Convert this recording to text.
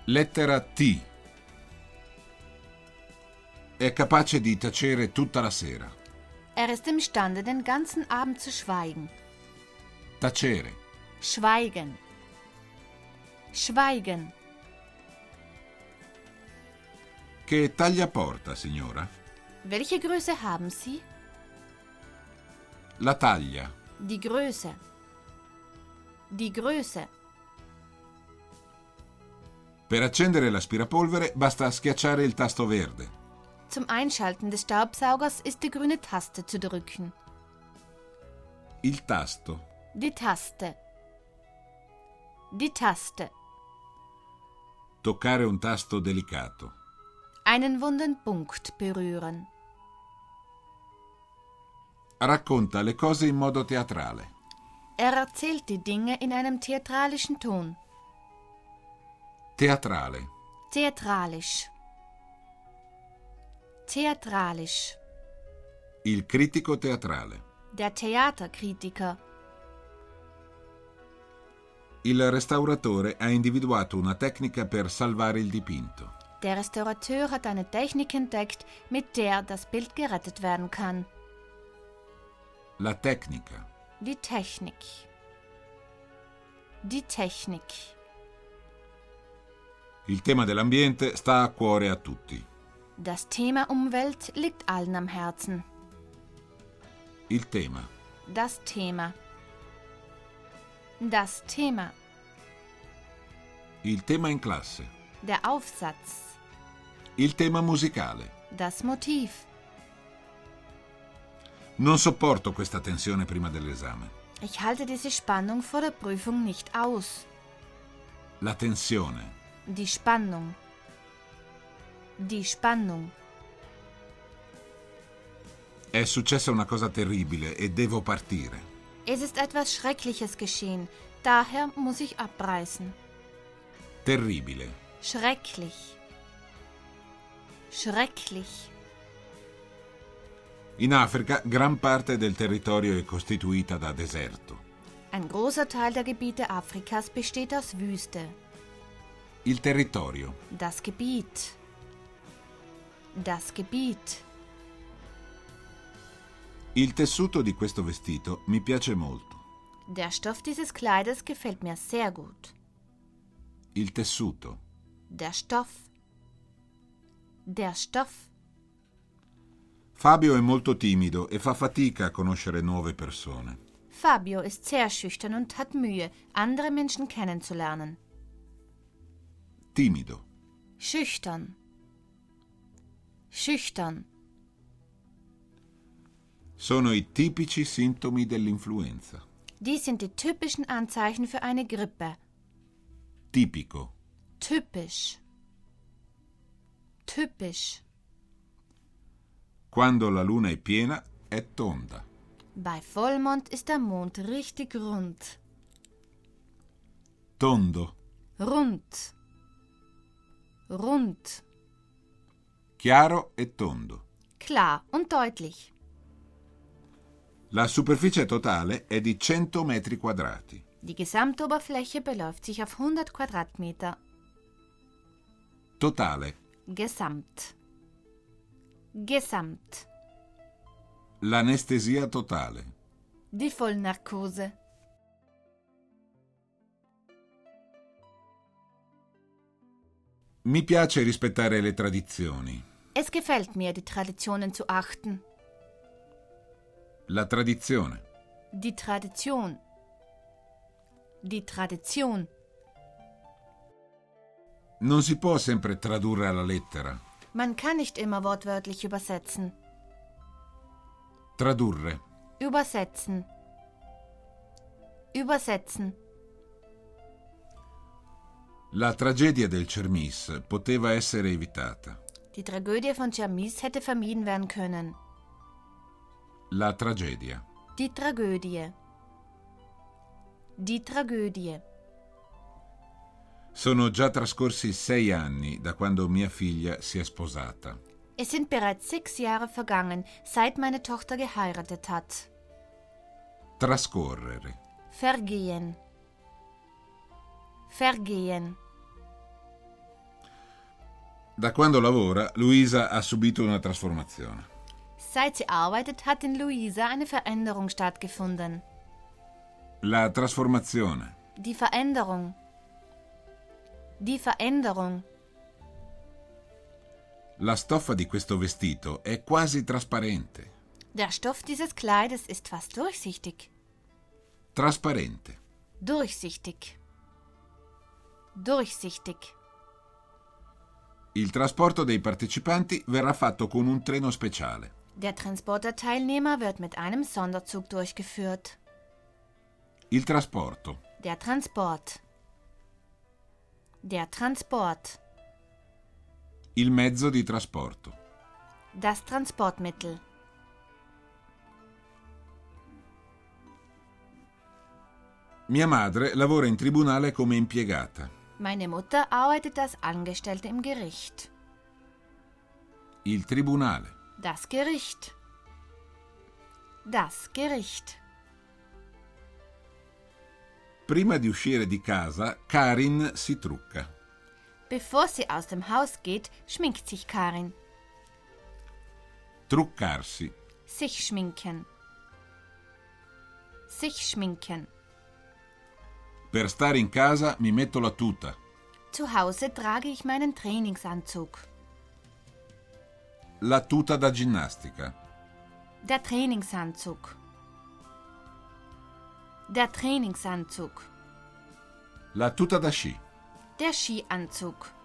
Lettera T. È capace di tacere tutta la sera. Er ist imstande, den ganzen Abend zu schweigen. Tacere. Schweigen. Schweigen. Che taglia porta, signora? Welche Größe haben Sie? La taglia. Die Größe. Die Größe. Per accendere l'aspirapolvere basta schiacciare il tasto verde. Zum Einschalten des Staubsaugers ist die grüne Taste zu drücken. Il tasto. Die Taste. Die Taste. Toccare un tasto delicato. Einen wunden Punkt berühren. Racconta le cose in modo teatrale. Er erzählt die Dinge in einem theatralischen Ton. Teatrale. Theatralisch. Theatralisch. Il critico teatrale. Der Theaterkritiker. Il restauratore ha individuato una tecnica per salvare il dipinto. Der Restaurateur hat eine Technik entdeckt, mit der das Bild gerettet werden kann. La tecnica. Die Technik. Die Technik. Il tema dell'ambiente sta a cuore a tutti. Das Thema Umwelt liegt allen am Herzen. Il tema. Das Thema. Das Thema. Il tema in classe. Der Aufsatz. Il tema musicale. Das Motiv. Non sopporto questa tensione prima dell'esame. Ich halte diese Spannung vor der Prüfung nicht aus. La tensione. Die Spannung. Die Spannung. È successa una cosa terribile e devo partire. Es ist etwas Schreckliches geschehen, daher muss ich abreisen. Terribile. Schrecklich. Schrecklich. In Africa gran parte del territorio è costituita da deserto. Ein großer Teil der Gebiete Afrikas besteht aus Wüste. Il territorio. Das Gebiet. Das Gebiet. Il tessuto di questo vestito mi piace molto. Der Stoff dieses Kleides gefällt mir sehr gut. Il tessuto. Der Stoff. Der Stoff. Fabio è molto timido e fa fatica a conoscere nuove persone. Fabio ist sehr schüchtern und hat Mühe, andere Menschen kennenzulernen. Timido. Schüchtern. Schüchtern. Sono i tipici sintomi dell'influenza. Dies sind die typischen Anzeichen für eine Grippe. Tipico. Typisch. Typisch. Quando la luna è piena, è tonda. Bei Vollmond ist der Mond richtig rund. Tondo. Rund. Rund. Chiaro e tondo. Klar und deutlich. La superficie totale è di 100 metri quadrati. Die Gesamtoberfläche beläuft sich auf 100 Quadratmeter. Totale. Gesamt. Gesamt. L'anestesia totale. Die Vollnarkose. Mi piace rispettare le tradizioni. Es gefällt mir, die Traditionen zu achten. La tradizione. Die Tradition. Die Tradition. Non si può sempre tradurre alla lettera. Man kann nicht immer wortwörtlich übersetzen. Tradurre. Übersetzen. Übersetzen. La tragedia del Cermis poteva essere evitata. Die Tragödie von Cermis hätte vermieden werden können. La tragedia. Die Tragödie. Die Tragödie. Sono già trascorsi 6 anni da quando mia figlia si è sposata. Es sind bereits 6 Jahre vergangen, seit meine Tochter geheiratet hat. Trascorrere. Vergehen. Vergehen. Da quando lavora, Luisa ha subito una trasformazione. Seit sie arbeitet, hat in Luisa eine Veränderung stattgefunden. La trasformazione. Die Veränderung. Die Veränderung. La stoffa di questo vestito è quasi trasparente. Der Stoff dieses Kleides ist fast durchsichtig. Trasparente. Durchsichtig. Durchsichtig. Il trasporto dei partecipanti verrà fatto con un treno speciale. Der Transport der Teilnehmer wird mit einem Sonderzug durchgeführt. Il trasporto. Der Transport. Der Transport. Il mezzo di trasporto. Das Transportmittel. Mia madre lavora in tribunale come impiegata. Meine Mutter arbeitet als Angestellte im Gericht. Il tribunale. Das Gericht. Das Gericht. Prima di uscire di casa, Karin si trucca. Bevor sie aus dem Haus geht, schminkt sich Karin. Truccarsi. Sich schminken. Sich schminken. Per stare in casa mi metto la tuta. Zu Hause trage ich meinen Trainingsanzug. La tuta da ginnastica. Der Trainingsanzug. Der Trainingsanzug. La tuta da sci. Der Skianzug.